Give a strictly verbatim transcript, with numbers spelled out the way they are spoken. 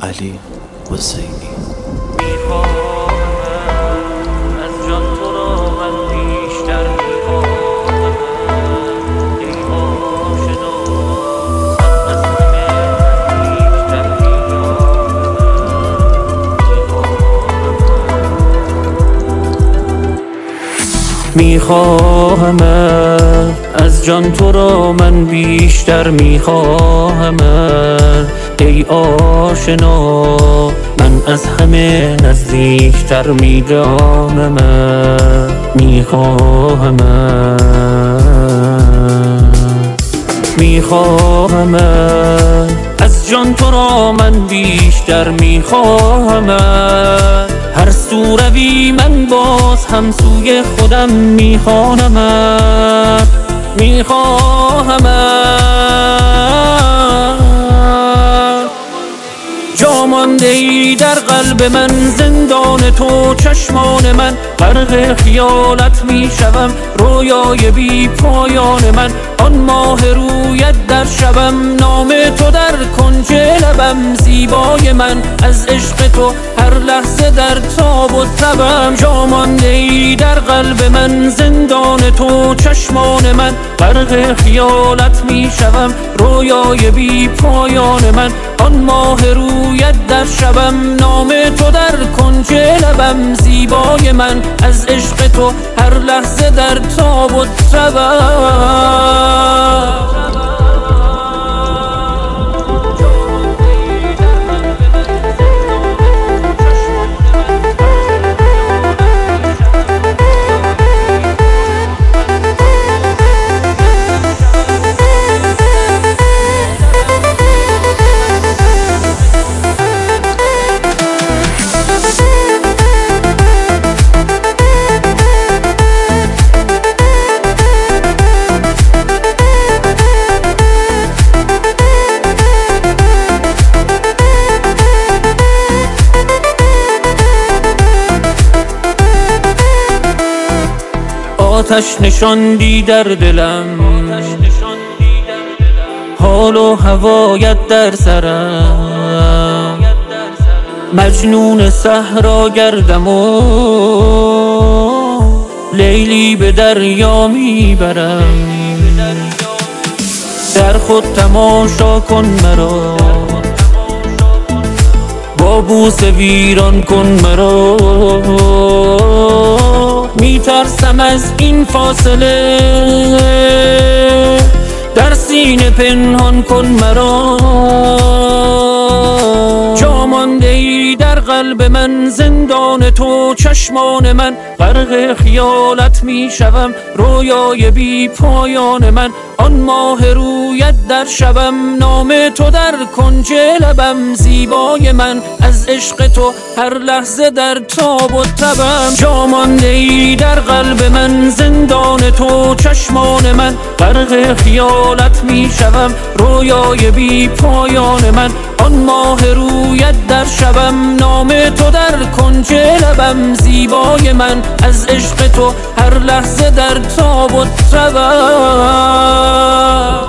علی حسینی. میخواهم از جان تو را من بیشتر میخواهم ای آشنا، من از همه نزدیکتر میدانم. میخواهم میخواهم از جان تو را من بیشتر میخواهم. هر سو روی من باز هم سوی خودم میخوانم. میخواهم جا مانده ای در قلب من، زندان تو چشمان من. غرق خیالت میشوم، رویای بی پایان من. آن ماه رویت در شبم، نام تو در کنج لبم. زیبای من از عشق تو هر لحظه در تاب و تبم. جا مانده ای در قلب من، زندان تو چشمان من. غرق خیالت میشوم، رویای بی پایان من. آن ماه رویت در شبم، نام تو در کنج لبم. زیبای من از عشق تو هر لحظه در تاب و تبم. آتش نشاندی در دلم، حال و هوایت در سرم. مجنون صحرا گردم و لیلی به دریا میبرم. در خود تماشا کن مرا، با بوسه ویران کن مرا. میترسم از این فاصله، در سینه پنهان کن مرا. جا مانده ای در قلب من، زندان تو چشمان من. غرق خیالت میشوم، رویای بی پایان من. آن ماه رویت در شبم، نام تو در کنج لبم. زیبای من از عشق تو هر لحظه در تاب و تبم. جا مانده ای در قلب من، زندان تو چشمان من. غرق خیالت میشوم، رویای بی پایان من. آن ماه رویت در شبم، نام تو در کنج لبم. زیبای من از عشق تو هر لحظه در تاب و تبم.